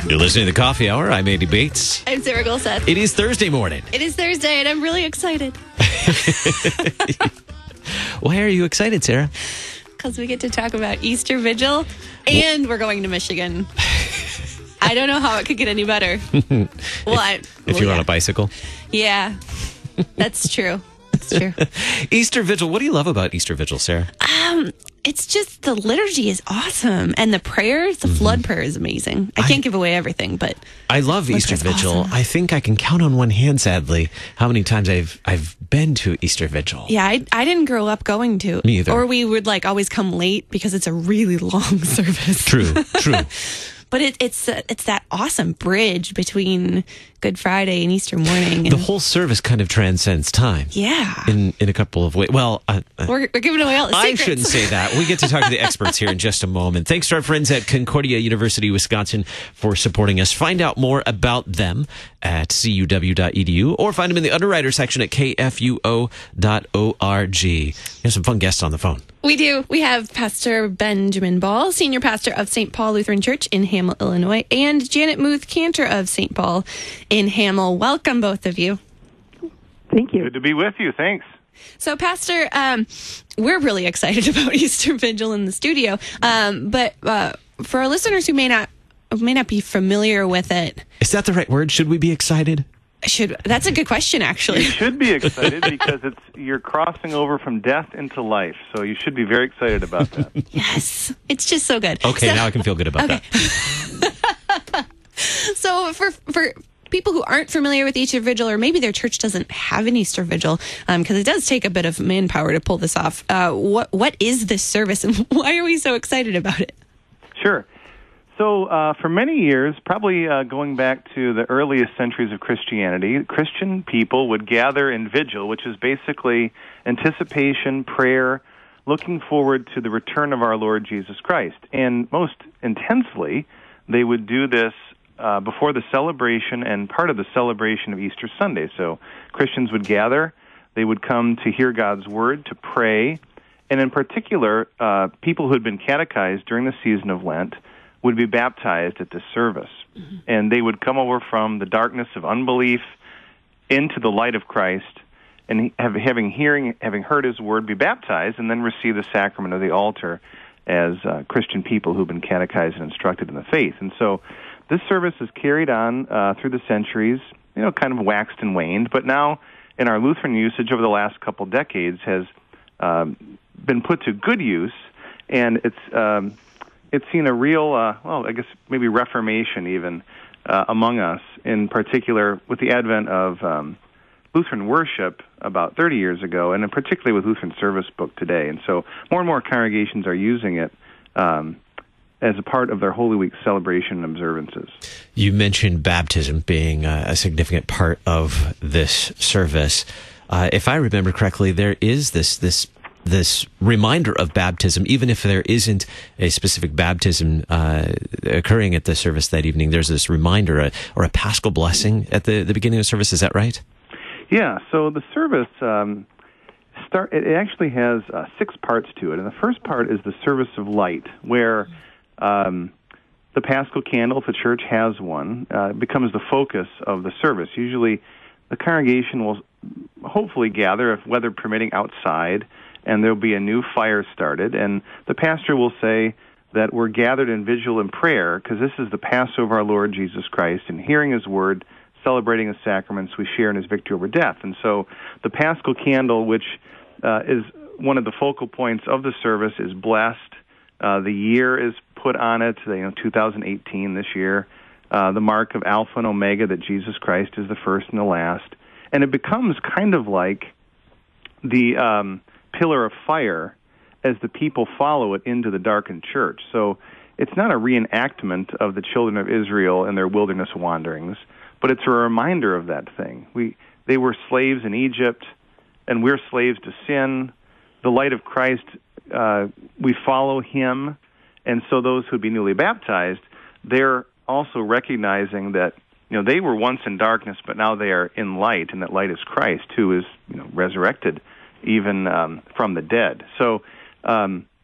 You're listening to the Coffee Hour. I'm Andy Bates. I'm Sarah Golseth. It is Thursday morning. It is Thursday, and I'm really excited. Why are you excited, Sarah? Because we get to talk about Easter Vigil, and we're going to Michigan. I don't know how it could get any better. If you're on a bicycle. Yeah, that's true. That's true. Easter Vigil. What do you love about Easter Vigil, Sarah? It's just the liturgy is awesome, and the prayers, the flood prayer is amazing. I can't give away everything, but I love Easter Vigil. Awesome. I think I can count on one hand, sadly, how many times I've been to Easter Vigil. Yeah, I didn't grow up going to. Me either. Or we would always come late because it's a really long service. True. But it's that awesome bridge between Good Friday and Easter morning. And The whole service kind of transcends time. Yeah. In a couple of ways. Well, we're giving away all the secrets. I shouldn't say that. We get to talk to the experts here in just a moment. Thanks to our friends at Concordia University, Wisconsin for supporting us. Find out more about them at cuw.edu or find them in the underwriter section at kfuo.org. We have some fun guests on the phone. We do. We have Pastor Benjamin Ball, Senior Pastor of St. Paul Lutheran Church in Hamel, Illinois, and Janet Muth, Cantor of St. Paul in Hamel. Welcome, both of you. Thank you. Good to be with you. Thanks. So, Pastor, we're really excited about Easter Vigil in the studio, but for our listeners who may not be familiar with it, is that the right word? Should we be excited? That's a good question, actually. You should be excited because you're crossing over from death into life. So you should be very excited about that. Yes. It's just so good. Okay, now I can feel good about that. So for people who aren't familiar with Easter Vigil, or maybe their church doesn't have an Easter Vigil, because it does take a bit of manpower to pull this off, what is this service and why are we so excited about it? Sure. So for many years, probably going back to the earliest centuries of Christianity, Christian people would gather in vigil, which is basically anticipation, prayer, looking forward to the return of our Lord Jesus Christ. And most intensely, they would do this before the celebration and part of the celebration of Easter Sunday. So Christians would gather, they would come to hear God's word, to pray, and in particular, people who had been catechized during the season of Lent would be baptized at this service. Mm-hmm. And they would come over from the darkness of unbelief into the light of Christ, and having heard his word, be baptized, and then receive the sacrament of the altar as Christian people who've been catechized and instructed in the faith. And so this service is carried on through the centuries, kind of waxed and waned, but now in our Lutheran usage over the last couple decades has been put to good use, and it's seen a real, I guess maybe reformation even among us, in particular with the advent of Lutheran worship about 30 years ago, and particularly with Lutheran Service Book today. And so more and more congregations are using it as a part of their Holy Week celebration and observances. You mentioned baptism being a significant part of this service. If I remember correctly, there is this reminder of baptism, even if there isn't a specific baptism occurring at the service that evening. There's this reminder or a paschal blessing at the beginning of the service. Is that right? Yeah. So the service it actually has 6 parts to it, and the first part is the service of light, where the Paschal candle, if the church has one, becomes the focus of the service. Usually, the congregation will hopefully gather, if weather permitting, outside, and there'll be a new fire started, and the pastor will say that we're gathered in vigil and prayer because this is the Passover of our Lord Jesus Christ, and hearing his word, celebrating the sacraments, we share in his victory over death. And so the Paschal candle, which is one of the focal points of the service, is blessed. The year is put on it, 2018 this year, the mark of Alpha and Omega, that Jesus Christ is the first and the last. And it becomes kind of like the pillar of fire as the people follow it into the darkened church. So it's not a reenactment of the children of Israel and their wilderness wanderings, but it's a reminder of that thing. They were slaves in Egypt, and we're slaves to sin. The light of Christ, we follow him, and so those who would be newly baptized, they're also recognizing that they were once in darkness, but now they are in light, and that light is Christ, who is resurrected even from the dead. So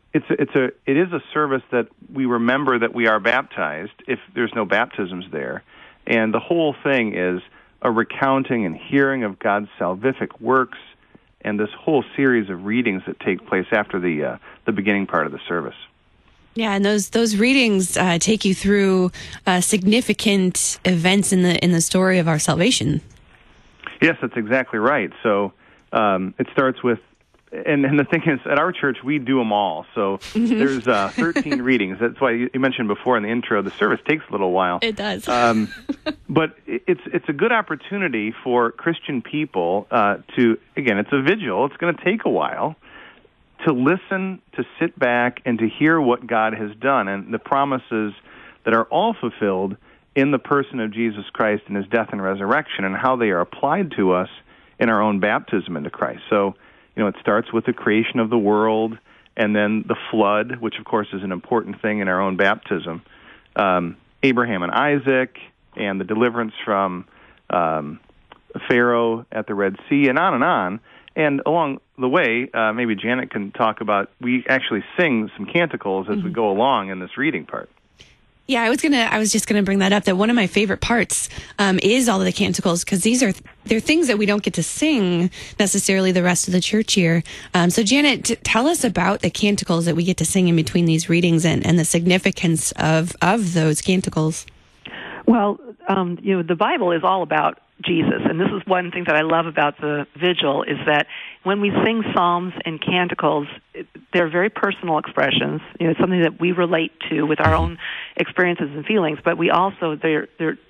it is a service that we remember that we are baptized if there's no baptisms there, and the whole thing is a recounting and hearing of God's salvific works, and this whole series of readings that take place after the beginning part of the service. Yeah, and those readings take you through significant events in the story of our salvation. Yes, that's exactly right. So it starts with, and the thing is, at our church, we do them all. So there's 13 readings. That's why you mentioned before in the intro, the service takes a little while. It does. But it's a good opportunity for Christian people to, again, it's a vigil. It's going to take a while to listen, to sit back, and to hear what God has done and the promises that are all fulfilled in the person of Jesus Christ and his death and resurrection, and how they are applied to us in our own baptism into Christ. So, it starts with the creation of the world, and then the flood, which of course is an important thing in our own baptism. Abraham and Isaac, and the deliverance from Pharaoh at the Red Sea, and on and on. And along the way, maybe Janet can talk about, we actually sing some canticles as we go along in this reading part. Yeah, I was just gonna bring that up. That one of my favorite parts is all of the canticles, because they're things that we don't get to sing necessarily the rest of the church year. So Janet, tell us about the canticles that we get to sing in between these readings and the significance of those canticles. Well, the Bible is all about Jesus, and this is one thing that I love about the vigil, is that when we sing psalms and canticles, they're very personal expressions. It's something that we relate to with our own experiences and feelings, but we also, they're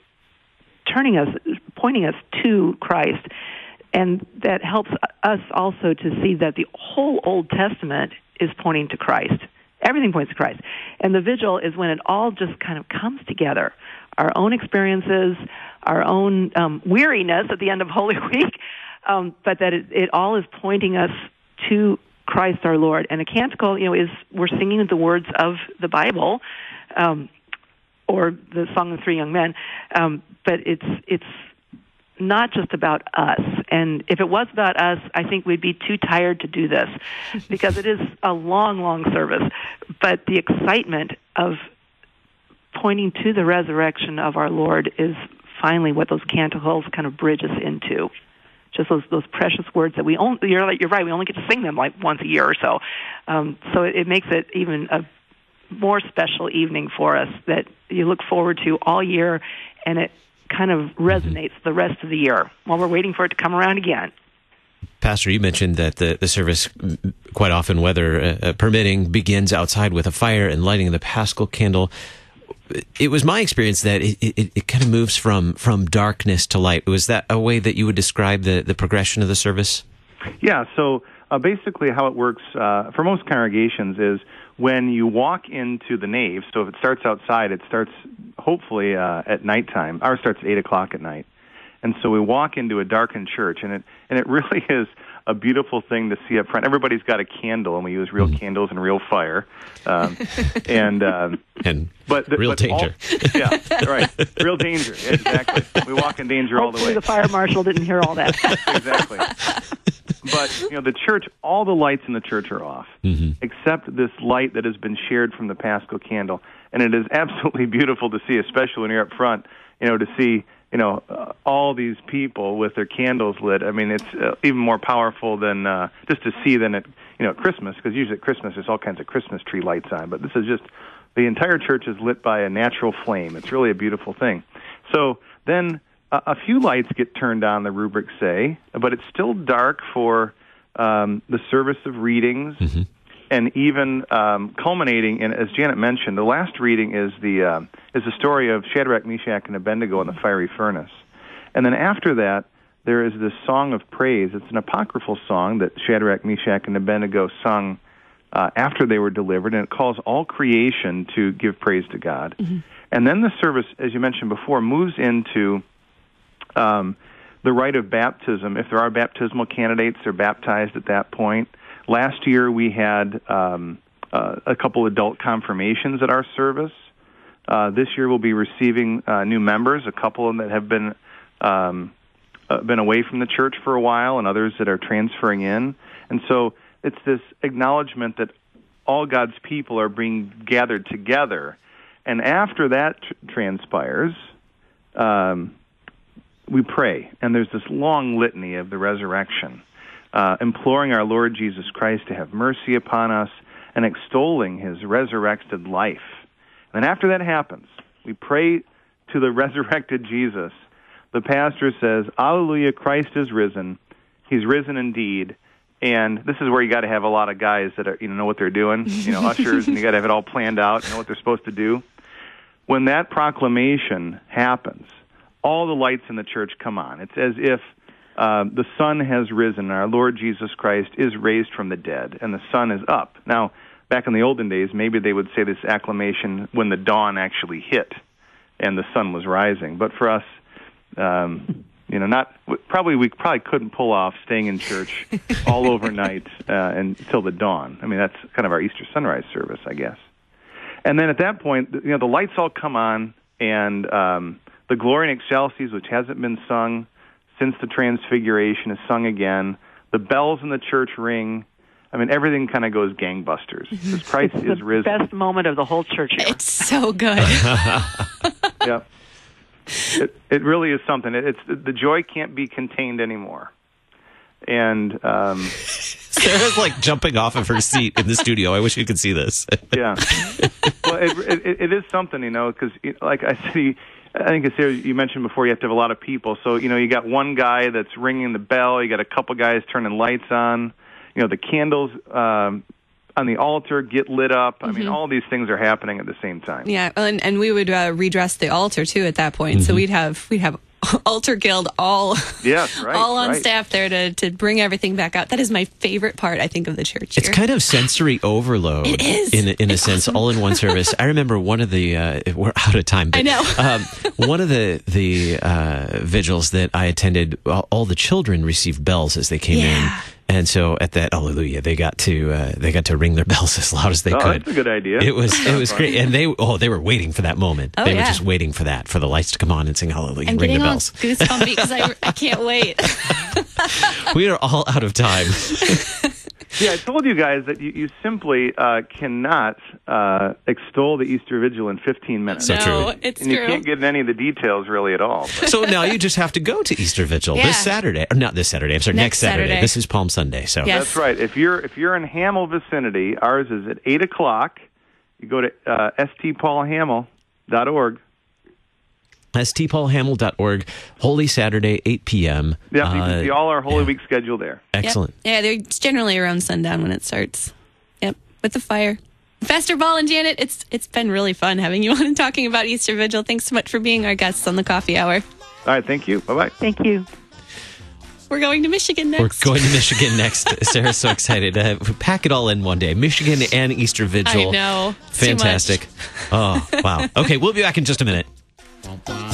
pointing us to Christ, and that helps us also to see that the whole Old Testament is pointing to Christ. Everything points to Christ. And the vigil is when it all just kind of comes together. Our own experiences, our own weariness at the end of Holy Week, but that it all is pointing us to Christ our Lord. And a canticle, is we're singing the words of the Bible, or the Song of the Three Young Men, but it's not just about us. And if it was about us, I think we'd be too tired to do this, because it is a long, long service. But the excitement of pointing to the resurrection of our Lord is finally what those canticles kind of bridge us into. Just those precious words that you're right, we only get to sing them like once a year or so. So it makes it even a more special evening for us that you look forward to all year, and it kind of resonates the rest of the year while we're waiting for it to come around again. Pastor, you mentioned that the service, quite often, weather permitting, begins outside with a fire and lighting the Paschal candle. It was my experience that it kind of moves from darkness to light. Was that a way that you would describe the progression of the service? Yeah, so basically how it works for most congregations is when you walk into the nave, so if it starts outside, it starts hopefully at nighttime. Ours starts at 8 o'clock at night. And so we walk into a darkened church, and it really is a beautiful thing to see up front. Everybody's got a candle, and we use real candles and real fire, but real danger. Yeah, right. Real danger. Exactly. We walk in danger all the way. Hopefully the fire marshal didn't hear all that. Exactly. But the church, all the lights in the church are off, except this light that has been shared from the Paschal candle, and it is absolutely beautiful to see, especially when you're up front. To see all these people with their candles lit. I mean, it's even more powerful than just to see than at Christmas, because usually at Christmas there's all kinds of Christmas tree lights on, but this is just the entire church is lit by a natural flame. It's really a beautiful thing. So then a few lights get turned on, the rubrics say, but it's still dark for the service of readings, and even culminating in, as Janet mentioned, the last reading is the story of Shadrach, Meshach, and Abednego in the fiery furnace. And then after that, there is this song of praise. It's an apocryphal song that Shadrach, Meshach, and Abednego sung after they were delivered, and it calls all creation to give praise to God. And then the service, as you mentioned before, moves into the rite of baptism. If there are baptismal candidates, they're baptized at that point. Last year we had a couple adult confirmations at our service. This year we'll be receiving new members, a couple that have been away from the church for a while, and others that are transferring in. And so it's this acknowledgement that all God's people are being gathered together. And after that transpires, we pray. And there's this long litany of the resurrection, imploring our Lord Jesus Christ to have mercy upon us and extolling his resurrected life. And after that happens, we pray to the resurrected Jesus. The pastor says, "Alleluia, Christ is risen. He's risen indeed." And this is where you got to have a lot of guys that are, know what they're doing, ushers, and you got to have it all planned out, know what they're supposed to do. When that proclamation happens, all the lights in the church come on. It's as if the sun has risen, and our Lord Jesus Christ is raised from the dead, and the sun is up. Now, back in the olden days, maybe they would say this acclamation when the dawn actually hit and the sun was rising. But for us, we probably couldn't pull off staying in church all overnight until the dawn. I mean, that's kind of our Easter sunrise service, I guess. And then at that point, the lights all come on, and the Gloria in Excelsis, which hasn't been sung since the Transfiguration, is sung again. The bells in the church ring. I mean, everything kind of goes gangbusters because Christ is risen. The best moment of the whole church year. It's so good. Yeah, it really is something. It's the joy can't be contained anymore, and Sarah's like jumping off of her seat in the studio. I wish you could see this. Yeah, well, it is something, because like I said. I think it's there. You mentioned before you have to have a lot of people. So, you got one guy that's ringing the bell. You got a couple guys turning lights on. The candles on the altar get lit up. I mean, all these things are happening at the same time. Yeah, and we would redress the altar too at that point. So we'd have altar guild all on staff there to bring everything back out. That is my favorite part, I think, of the church year. It's kind of sensory overload. It is. In a sense, awesome. All in one service. I remember one of the we're out of time, but I know. One of the vigils that I attended, all the children received bells as they came in. And so at that Alleluia, they got to ring their bells as loud as they could. That's a good idea. It was great, and they were waiting for that moment. Oh, they were just waiting for the lights to come on and sing Hallelujah and ring the bells. I'm getting all goosebumps because I can't wait. We are all out of time. Yeah, I told you guys that you simply cannot extol the Easter Vigil in 15 minutes. So true. It's and true. You can't get any of the details really at all. But. So now you just have to go to Easter Vigil this Saturday. Or not this Saturday. I'm sorry, next Saturday. This is Palm Sunday. So That's right. If you're in Hamel vicinity, ours is at 8:00. You go to stpaulhamel.org. stpaulhamel.org. Holy Saturday, 8 p.m. Yeah, you can see all our Holy Week schedule there. Excellent. Yep. Yeah, they're generally around sundown when it starts. Yep, with the fire. Pastor Paul and Janet, it's been really fun having you on and talking about Easter Vigil. Thanks so much for being our guests on the Coffee Hour. All right, thank you. Bye-bye. Thank you. We're going to Michigan next. We're going to Michigan next. Sarah's so excited. Pack it all in one day. Michigan and Easter Vigil. I know. Fantastic. Oh, wow. Okay, we'll be back in just a minute.